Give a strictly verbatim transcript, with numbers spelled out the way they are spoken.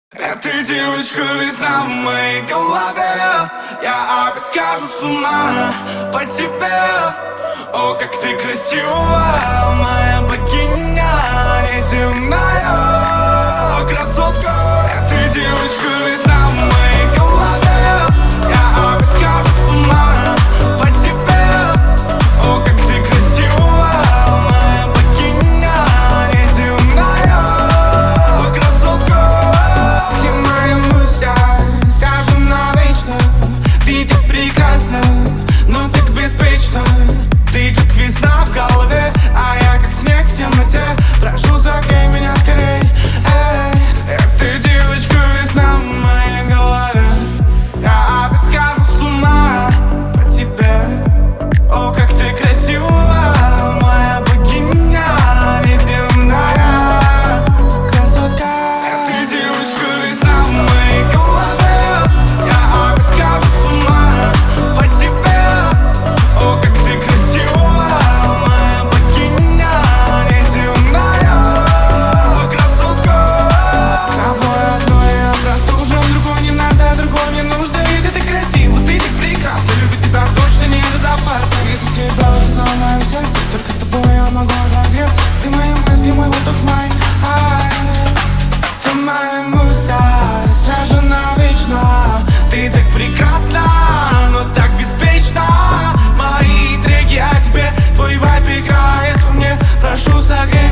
Эта девочка весна в моей голове. Я опять схожу с ума по тебе. О, как ты красива, моя богиня неземная красотка. Эта девочка весна в моей голове. Я опять схожу с ума по тебе. О, как ты красива, моя богиня неземная красотка. Ты моя муза, скажем навечно. Ты так прекрасна, но так беспечна. Ты как весна в голове, а я как снег в темноте. Прошу, согрей меня скорей. Эй, эта девочка весна в моей голове. Я опять схожу с ума по тебе. О, как ты красива, моя богиня неземная красотка. Эта девочка весна в моей голове. Я опять схожу с ума по тебе. О, как ты красива, моя богиня неземная красотка. Тобой одной я простужен, другой не надо, другой не нужно. И ты так красива, ты так прекрасна. Любить тебя точно небезопасно. Если тебя весна в моем сердце, только с тобой я могу отогреться. Ты мои мысли, мой воздух, мой ай. Ты моя муза, сразу навечно. Ты так прекрасна, но так беспечна. Мои треки о тебе, твой вайб играет во мне. Прошу, согрей